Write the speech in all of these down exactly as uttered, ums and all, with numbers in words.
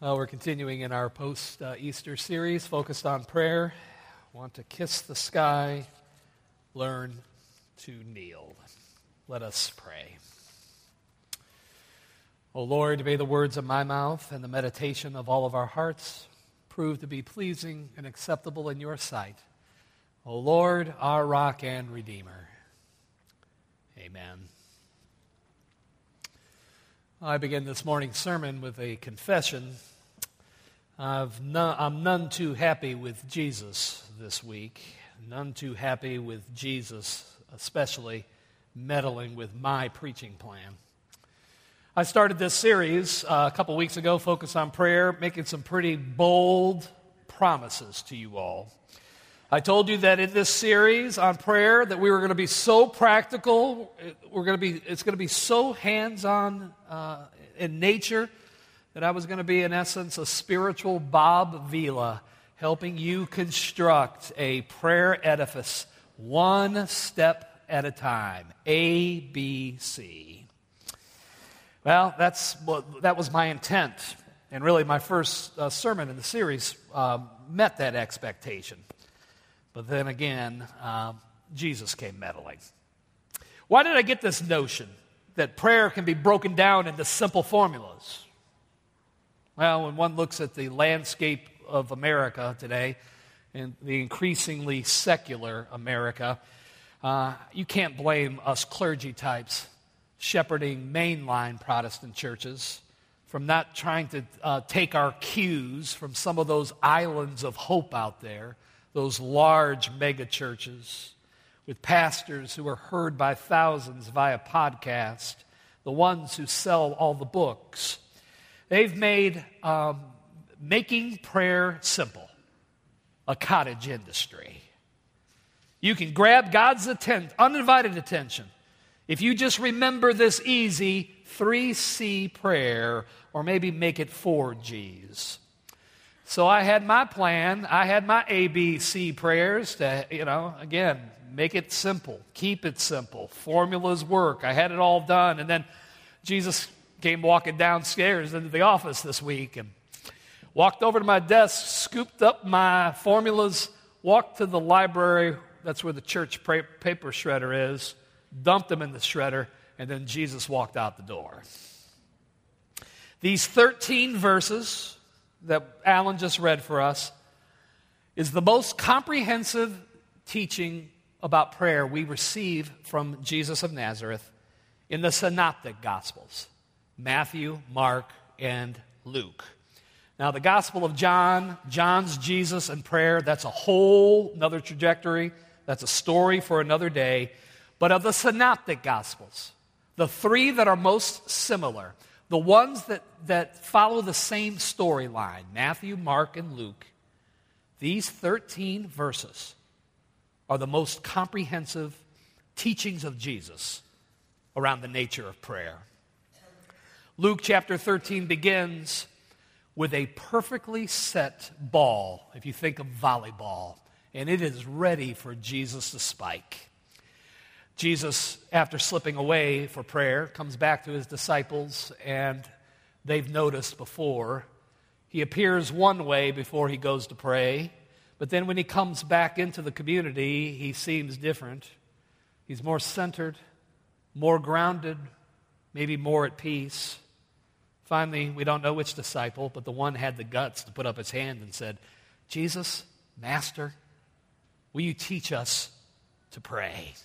Uh, we're continuing in our post-Easter series focused on prayer. Want to kiss the sky, learn to kneel. Let us pray. O Lord, may the words of my mouth and the meditation of all of our hearts prove to be pleasing and acceptable in your sight. O Lord, our rock and redeemer. Amen. I begin this morning's sermon with a confession. I've none, I'm none too happy with Jesus this week, none too happy with Jesus, especially meddling with my preaching plan. I started this series uh, a couple weeks ago, focused on prayer, making some pretty bold promises to you all. I told you that in this series on prayer that we were going to be so practical, we're going to be, it's going to be so hands-on uh, in nature, that I was going to be, in essence, a spiritual Bob Vila, helping you construct a prayer edifice one step at a time, A, B, C. Well, that's what, that was my intent, and really my first uh, sermon in the series um, met that expectation. But then again, um, Jesus came meddling. Why did I get this notion that prayer can be broken down into simple formulas? Well, when one looks at the landscape of America today, and the increasingly secular America, uh, you can't blame us clergy types shepherding mainline Protestant churches from not trying to uh, take our cues from some of those islands of hope out there, those large mega churches with pastors who are heard by thousands via podcast, the ones who sell all the books. They've made um, making prayer simple a cottage industry. You can grab God's atten- uninvited attention if you just remember this easy three C prayer, or maybe make it four G's. So I had my plan. I had my A B C prayers to, you know, again, make it simple. Keep it simple. Formulas work. I had it all done. And then Jesus came walking downstairs into the office this week and walked over to my desk, scooped up my formulas, walked to the library, that's where the church paper shredder is, dumped them in the shredder, and then Jesus walked out the door. These thirteen verses that Alan just read for us is the most comprehensive teaching about prayer we receive from Jesus of Nazareth in the Synoptic Gospels, Matthew, Mark, and Luke. Now, the Gospel of John, John's Jesus and prayer, that's a whole another trajectory. That's a story for another day. But of the Synoptic Gospels, the three that are most similar, the ones that, that follow the same storyline, Matthew, Mark, and Luke, these thirteen verses are the most comprehensive teachings of Jesus around the nature of prayer. Luke chapter thirteen begins with a perfectly set ball, if you think of volleyball, and it is ready for Jesus to spike. Jesus, after slipping away for prayer, comes back to his disciples, and they've noticed before, he appears one way before he goes to pray, but then when he comes back into the community, he seems different. He's more centered, more grounded, maybe more at peace. Finally, we don't know which disciple, but the one had the guts to put up his hand and said, Jesus, Master, will you teach us to pray?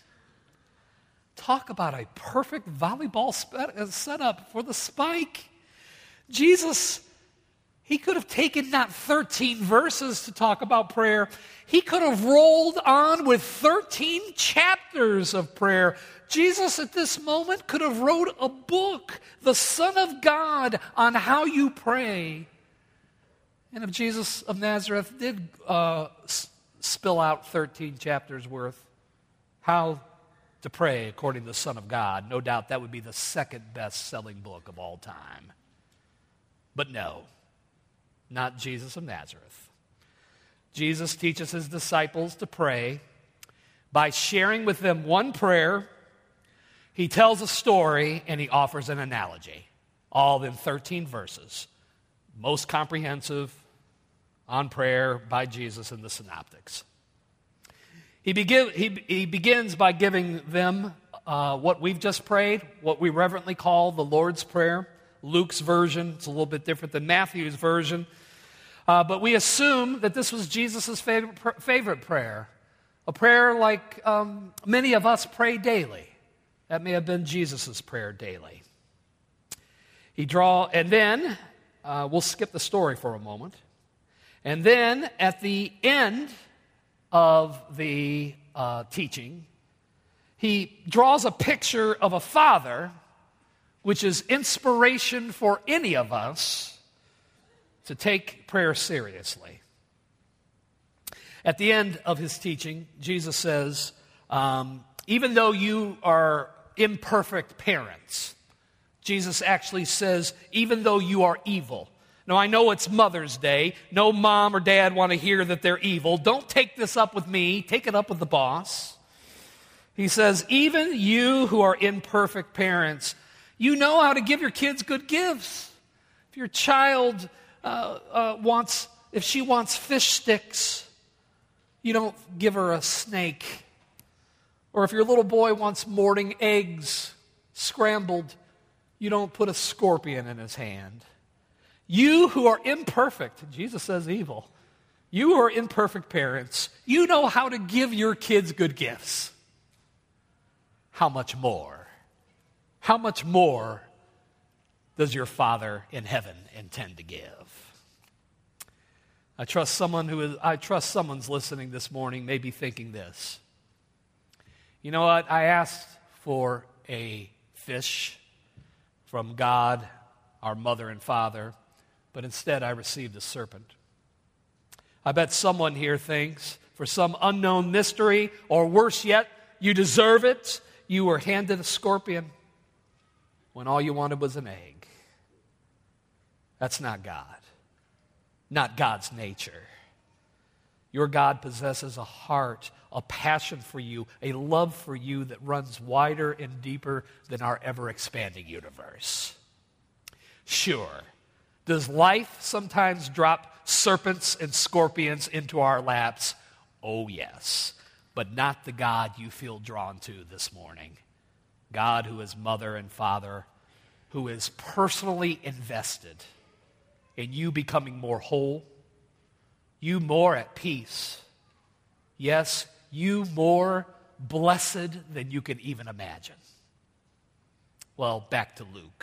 Talk about a perfect volleyball setup for the spike. Jesus, he could have taken not thirteen verses to talk about prayer. He could have rolled on with thirteen chapters of prayer. Jesus at this moment could have wrote a book, the Son of God, on how you pray. And if Jesus of Nazareth did uh, s- spill out thirteen chapters worth, how to pray according to the Son of God, no doubt that would be the second best-selling book of all time. But no, not Jesus of Nazareth. Jesus teaches his disciples to pray by sharing with them one prayer. He tells a story and he offers an analogy, all in thirteen verses. most comprehensive on prayer by Jesus in the Synoptics. He, begin, he, he begins by giving them uh, what we've just prayed, what we reverently call the Lord's Prayer. Luke's version, it's a little bit different than Matthew's version. Uh, but we assume that this was Jesus' favorite, favorite prayer, a prayer like um, many of us pray daily. That may have been Jesus' prayer daily. He draw, and then, uh, we'll skip the story for a moment. And then at the end of the uh, teaching, he draws a picture of a father, which is inspiration for any of us to take prayer seriously. At the end of his teaching, Jesus says, um, even though you are imperfect parents, Jesus actually says, even though you are evil. Now, I know it's Mother's Day. No mom or dad want to hear that they're evil. Don't take this up with me. Take it up with the boss. He says, even you who are imperfect parents, you know how to give your kids good gifts. If your child uh, uh, wants, if she wants fish sticks, you don't give her a snake. Or if your little boy wants morning eggs scrambled, you don't put a scorpion in his hand. You who are imperfect, Jesus says evil, you who are imperfect parents, you know how to give your kids good gifts. How much more? How much more does your Father in heaven intend to give? I trust someone who is, I trust someone's listening this morning may be thinking this. You know what? I asked for a fish from God, our mother and father, but instead I received a serpent. I bet someone here thinks, for some unknown mystery, or worse yet, you deserve it, you were handed a scorpion when all you wanted was an egg. That's not God. Not God's nature. Your God possesses a heart, a passion for you, a love for you that runs wider and deeper than our ever-expanding universe. Sure, does life sometimes drop serpents and scorpions into our laps? Oh, yes, but not the God you feel drawn to this morning. God who is mother and father, who is personally invested in you becoming more whole, you more at peace. Yes, you more blessed than you can even imagine. Well, back to Luke.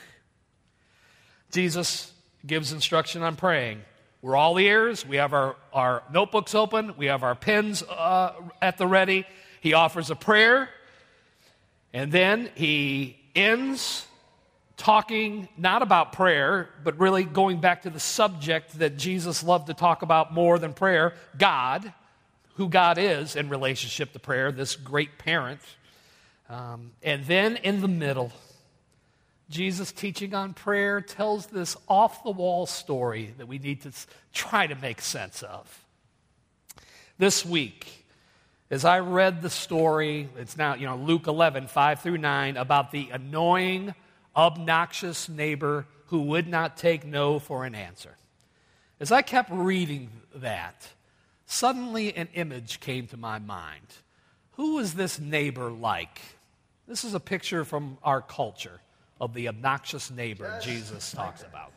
Jesus gives instruction on praying. We're all ears. We have our, our notebooks open. We have our pens uh, at the ready. He offers a prayer. And then he ends talking not about prayer, but really going back to the subject that Jesus loved to talk about more than prayer, God, who God is in relationship to prayer, this great parent. Um, and then in the middle, Jesus teaching on prayer tells this off-the-wall story that we need to try to make sense of. This week, as I read the story, it's now, you know, Luke eleven, five through nine, about the annoying, obnoxious neighbor who would not take no for an answer. As I kept reading that, suddenly an image came to my mind. Who was this neighbor like? This is a picture from our culture of the obnoxious neighbor yes. Jesus talks about.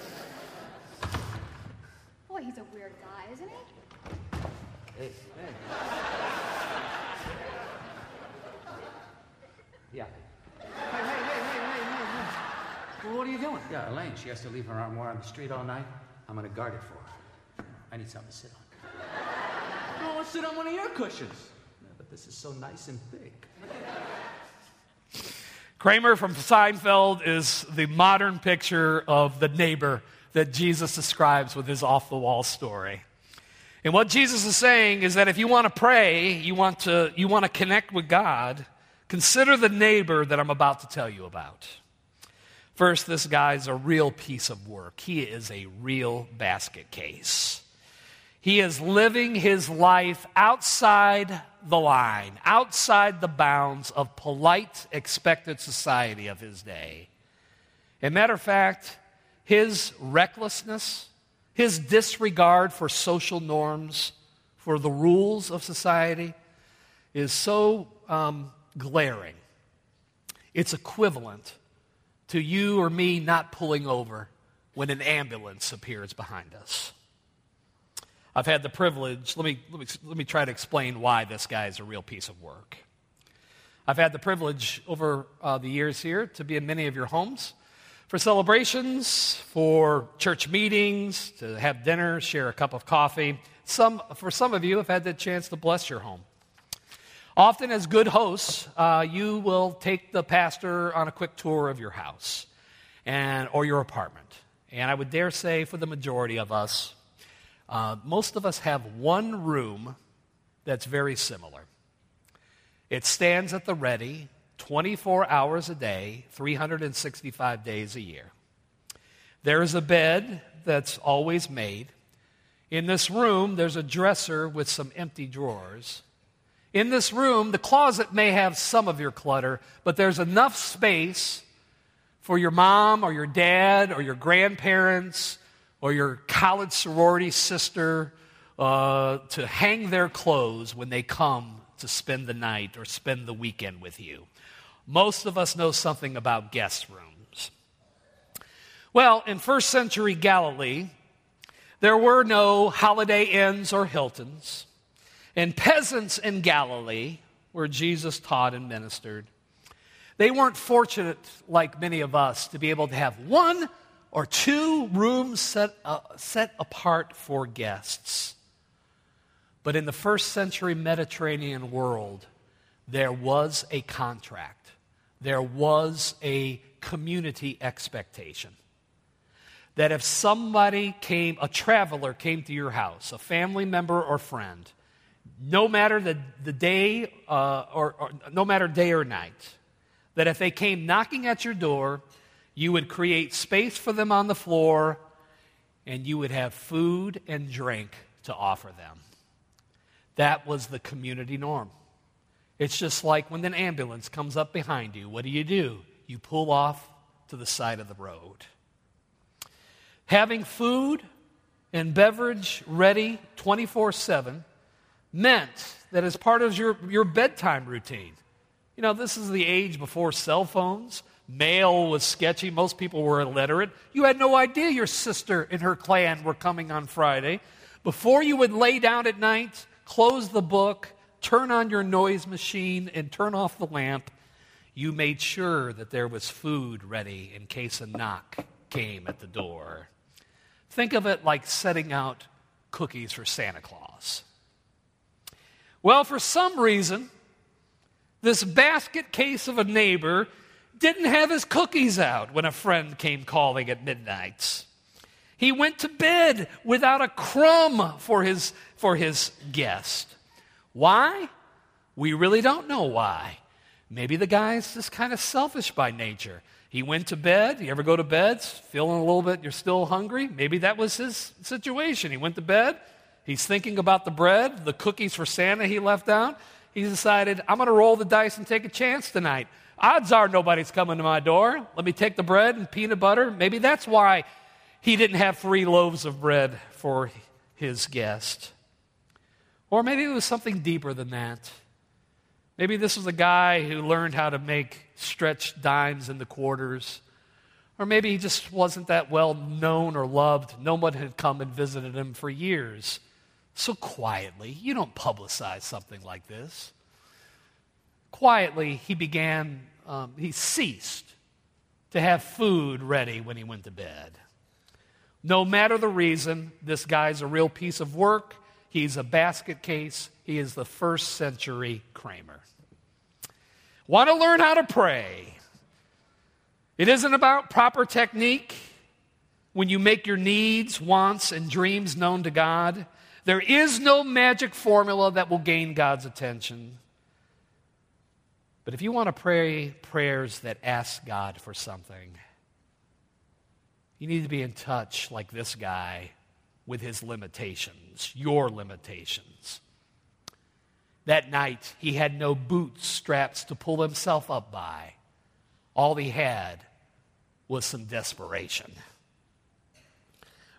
Boy, he's a weird guy, isn't he? Hey, hey. Yeah. Hey, hey, hey, hey, hey, hey, hey. Well, what are you doing? Yeah, Elaine, she has to leave her armoire on the street all night. I'm going to guard it for her. I need something to sit on. I want to sit on one of your cushions. Yeah, but this is so nice and big. Kramer from Seinfeld is the modern picture of the neighbor that Jesus describes with his off-the-wall story. And what Jesus is saying is that if you want to pray, you want to, you want to connect with God, consider the neighbor that I'm about to tell you about. First, this guy's a real piece of work. He is a real basket case. He is living his life outside the line, outside the bounds of polite, expected society of his day. As a matter of fact, his recklessness, his disregard for social norms, for the rules of society, is so um, glaring. It's equivalent to you or me not pulling over when an ambulance appears behind us. I've had the privilege, let me, let me, let me try to explain why this guy is a real piece of work. I've had the privilege over uh, the years here to be in many of your homes for celebrations, for church meetings, to have dinner, share a cup of coffee. Some, for some of you, I've had the chance to bless your home. Often as good hosts, uh, you will take the pastor on a quick tour of your house and or your apartment. And I would dare say for the majority of us, uh, most of us have one room that's very similar. It stands at the ready twenty-four hours a day, three hundred sixty-five days a year. There is a bed that's always made. In this room, there's a dresser with some empty drawers. In this room, the closet may have some of your clutter, but there's enough space for your mom or your dad or your grandparents or your college sorority sister uh, to hang their clothes when they come to spend the night or spend the weekend with you. Most of us know something about guest rooms. Well, in first century Galilee, there were no Holiday Inns or Hiltons. And peasants in Galilee, where Jesus taught and ministered, they weren't fortunate like many of us to be able to have one or two rooms set, uh, set apart for guests. But in the first century Mediterranean world, there was a contract. There was a community expectation. That if somebody came, a traveler came to your house, a family member or friend, no matter the, the day, uh, or, or no matter day or night, that if they came knocking at your door, you would create space for them on the floor, and you would have food and drink to offer them. That was the community norm. It's just like when an ambulance comes up behind you, what do you do? You pull off to the side of the road. Having food and beverage ready twenty-four seven meant that as part of your, your bedtime routine, you know, this is the age before cell phones. Mail was sketchy. Most people were illiterate. You had no idea your sister and her clan were coming on Friday. Before you would lay down at night, close the book, turn on your noise machine, and turn off the lamp, you made sure that there was food ready in case a knock came at the door. Think of it like setting out cookies for Santa Claus. Well, for some reason, this basket case of a neighbor didn't have his cookies out when a friend came calling at midnight. He went to bed without a crumb for his, for his guest. Why? We really don't know why. Maybe the guy's just kind of selfish by nature. He went to bed. You ever go to bed feeling a little bit, you're still hungry? Maybe that was his situation. He went to bed. He's thinking about the bread, the cookies for Santa he left out. He decided, I'm going to roll the dice and take a chance tonight. Odds are nobody's coming to my door. Let me take the bread and peanut butter. Maybe that's why he didn't have three loaves of bread for his guest. Or maybe it was something deeper than that. Maybe this was a guy who learned how to make stretched dimes into quarters. Or maybe he just wasn't that well known or loved. No one had come and visited him for years. So quietly, you don't publicize something like this. Quietly, he began, um, he ceased to have food ready when he went to bed. No matter the reason, this guy's a real piece of work. He's a basket case. He is the first century Kramer. Want to learn how to pray? It isn't about proper technique when you make your needs, wants, and dreams known to God. There is no magic formula that will gain God's attention. But if you want to pray prayers that ask God for something, you need to be in touch like this guy with his limitations, your limitations. That night, he had no bootstraps to pull himself up by. All he had was some desperation.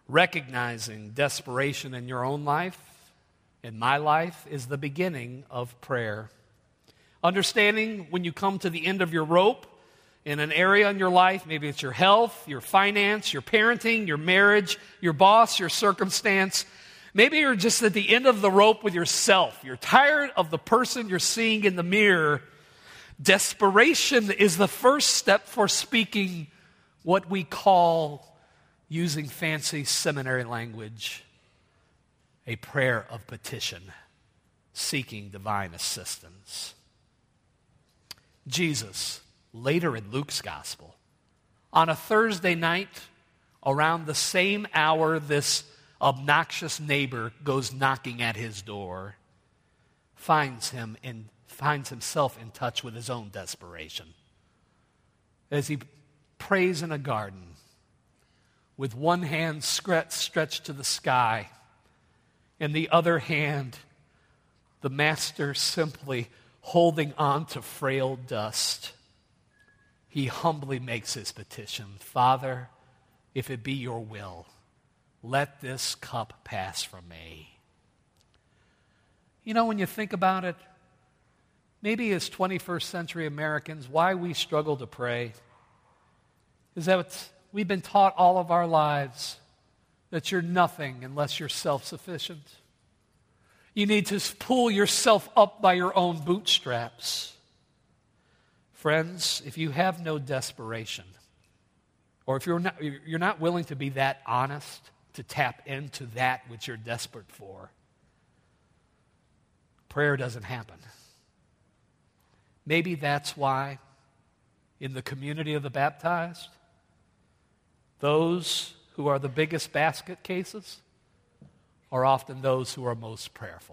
Recognizing desperation in your own life, in my life, is the beginning of prayer. Understanding when you come to the end of your rope in an area in your life, maybe it's your health, your finance, your parenting, your marriage, your boss, your circumstance. Maybe you're just at the end of the rope with yourself. You're tired of the person you're seeing in the mirror. Desperation is the first step for speaking what we call, using fancy seminary language, a prayer of petition, seeking divine assistance. Jesus, later in Luke's gospel, on a Thursday night, around the same hour this obnoxious neighbor goes knocking at his door, finds him in, finds himself in touch with his own desperation. As he prays in a garden, with one hand stretched to the sky, and the other hand, the master simply holding on to frail dust, he humbly makes his petition. Father, if it be your will, let this cup pass from me. You know, when you think about it, maybe as twenty-first century Americans, why we struggle to pray is that we've been taught all of our lives that you're nothing unless you're self-sufficient. You need to pull yourself up by your own bootstraps. Friends, if you have no desperation, or if you're not, you're not willing to be that honest to tap into that which you're desperate for, prayer doesn't happen. Maybe that's why in the community of the baptized, those who are the biggest basket cases are often those who are most prayerful.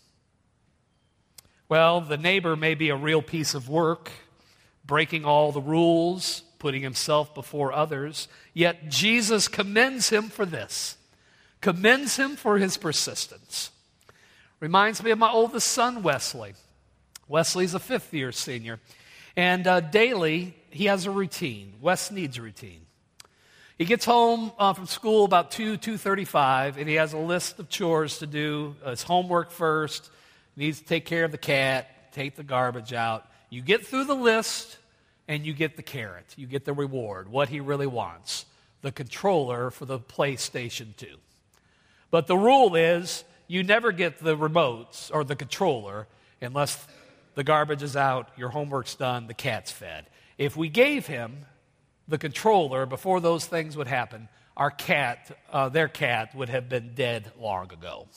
Well, the neighbor may be a real piece of work, breaking all the rules, putting himself before others, yet Jesus commends him for this, commends him for his persistence. Reminds me of my oldest son, Wesley. Wesley's a fifth-year senior, and uh, daily he has a routine. Wes needs a routine. He gets home uh, from school about two, two thirty-five, and he has a list of chores to do. Uh, his homework first, needs to take care of the cat, take the garbage out. You get through the list, and you get the carrot. You get the reward, what he really wants, the controller for the PlayStation two. But the rule is you never get the remotes or the controller unless the garbage is out, your homework's done, the cat's fed. If we gave him the controller before those things would happen, our cat, uh, their cat, would have been dead long ago.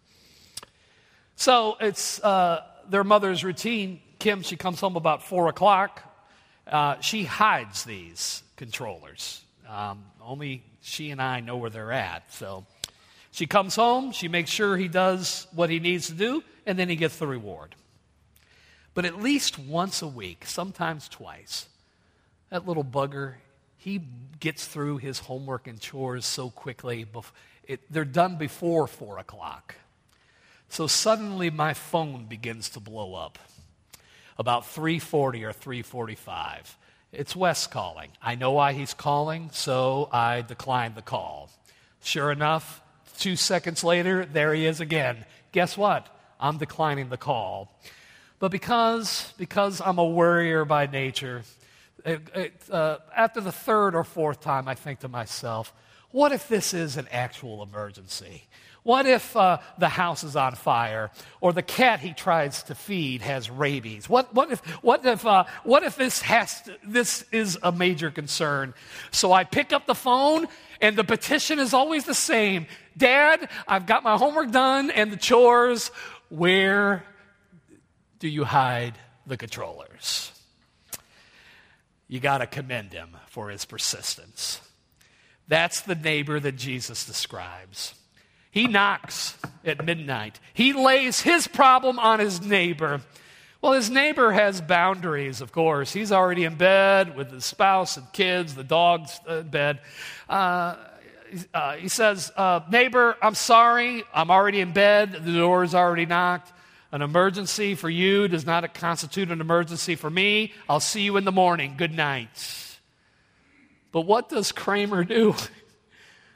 So it's uh, their mother's routine. Kim, she comes home about four o'clock. Uh, she hides these controllers. Um, only she and I know where they're at. So she comes home, she makes sure he does what he needs to do, and then he gets the reward. But at least once a week, sometimes twice, that little bugger, he gets through his homework and chores so quickly. It, they're done before four o'clock. So suddenly my phone begins to blow up. About three forty or three forty-five. It's Wes calling. I know why he's calling, so I decline the call. Sure enough, two seconds later, there he is again. Guess what? I'm declining the call. But because, because I'm a worrier by nature, It, it, uh, after the third or fourth time, I think to myself, what if this is an actual emergency? What if uh, the house is on fire, or the cat he tries to feed has rabies? What, what if, what if, uh, what if this has to, this is a major concern? So I pick up the phone, and the petition is always the same. Dad, I've got my homework done and the chores. Where do you hide the controllers? You got to commend him for his persistence. That's the neighbor that Jesus describes. He knocks at midnight. He lays his problem on his neighbor. Well, his neighbor has boundaries, of course. He's already in bed with his spouse and kids, the dog's in bed. Uh, uh, he says, uh, neighbor, I'm sorry. I'm already in bed. The door is already knocked. An emergency for you does not constitute an emergency for me. I'll see you in the morning. Good night. But what does Kramer do?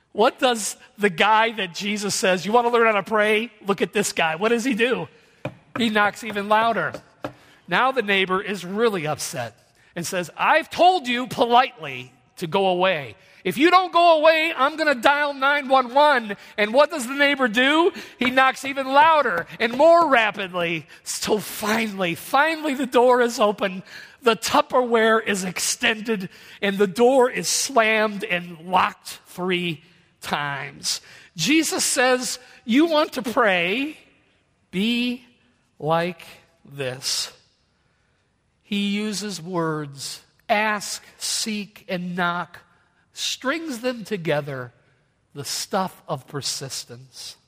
What does the guy that Jesus says, you want to learn how to pray? Look at this guy. What does he do? He knocks even louder. Now the neighbor is really upset and says, I've told you politely to go away. If you don't go away, I'm going to dial nine one one. And what does the neighbor do? He knocks even louder and more rapidly. So finally, finally the door is open. The Tupperware is extended and the door is slammed and locked three times. Jesus says, you want to pray? Be like this. He uses words, ask, seek, and knock, strings them together, the stuff of persistence.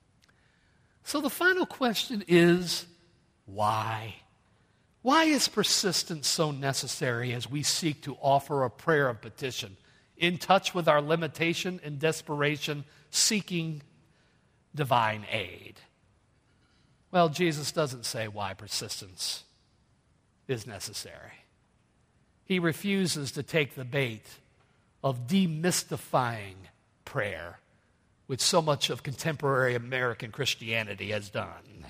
So the final question is, why? Why is persistence so necessary as we seek to offer a prayer of petition, in touch with our limitation and desperation, seeking divine aid? Well, Jesus doesn't say why persistence is necessary. He refuses to take the bait of demystifying prayer, which so much of contemporary American Christianity has done.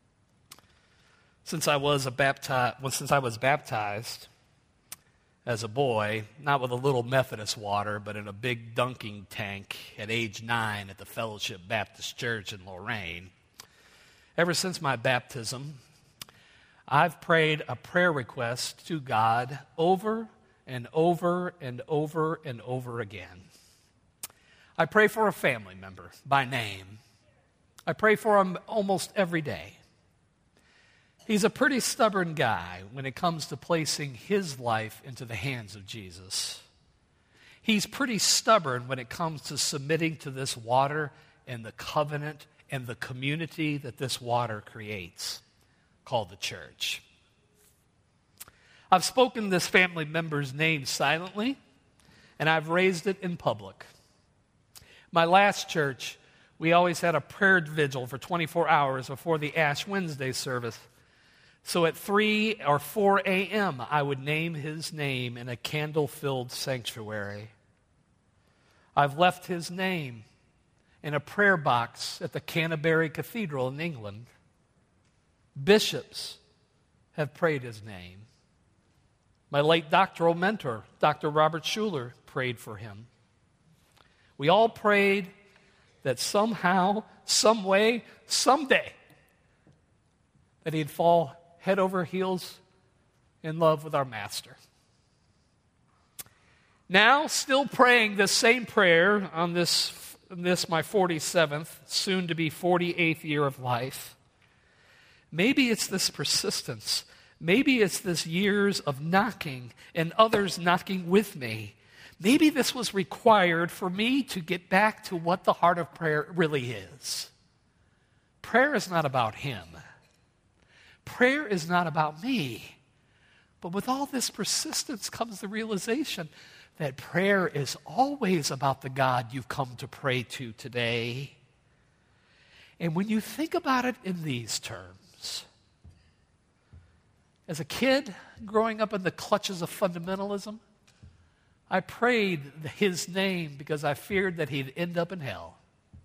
Since I was a baptized, well, since I was baptized as a boy, not with a little Methodist water, but in a big dunking tank at age nine at the Fellowship Baptist Church in Lorain, ever since my baptism, I've prayed a prayer request to God over and over and over and over again. I pray for a family member by name. I pray for him almost every day. He's a pretty stubborn guy when it comes to placing his life into the hands of Jesus. He's pretty stubborn when it comes to submitting to this water and the covenant and the community that this water creates, called the church. I've spoken this family member's name silently, and I've raised it in public. My last church, we always had a prayer vigil for twenty-four hours before the Ash Wednesday service. So at three or four a.m., I would name his name in a candle-filled sanctuary. I've left his name in a prayer box at the Canterbury Cathedral in England. Bishops have prayed his name. My late doctoral mentor, Doctor Robert Schuller, prayed for him. We all prayed that somehow, some way, someday, that he'd fall head over heels in love with our Master. Now, still praying this same prayer on this, this my forty-seventh, soon to be forty-eighth year of life, maybe it's this persistence. Maybe it's this years of knocking and others knocking with me. Maybe this was required for me to get back to what the heart of prayer really is. Prayer is not about him. Prayer is not about me. But with all this persistence comes the realization that prayer is always about the God you've come to pray to today. And when you think about it in these terms, as a kid growing up in the clutches of fundamentalism, I prayed his name because I feared that he'd end up in hell.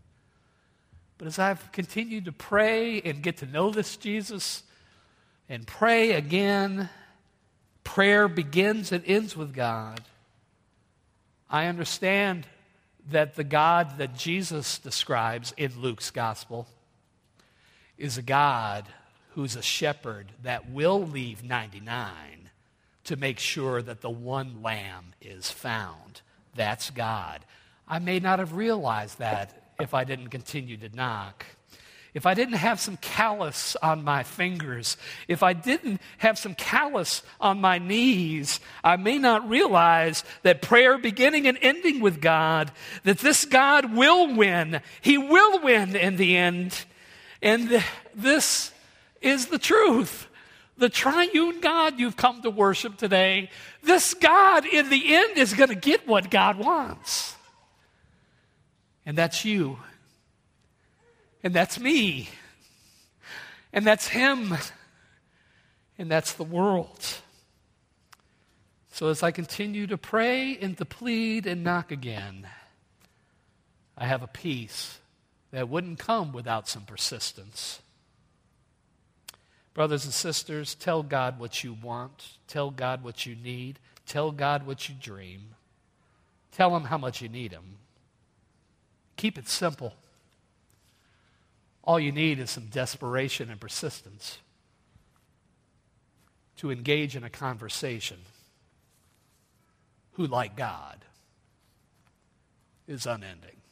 But as I've continued to pray and get to know this Jesus and pray again, prayer begins and ends with God. I understand that the God that Jesus describes in Luke's gospel is a God who's a shepherd that will leave ninety-nine to make sure that the one lamb is found. That's God. I may not have realized that if I didn't continue to knock. If I didn't have some callus on my fingers, if I didn't have some callus on my knees, I may not realize that prayer beginning and ending with God, that this God will win. He will win in the end. And this is the truth. The triune God you've come to worship today, this God in the end is going to get what God wants. And that's you. And that's me. And that's him. And that's the world. So as I continue to pray and to plead and knock again, I have a peace that wouldn't come without some persistence. Brothers and sisters, tell God what you want. Tell God what you need. Tell God what you dream. Tell Him how much you need Him. Keep it simple. All you need is some desperation and persistence to engage in a conversation who, like God, is unending.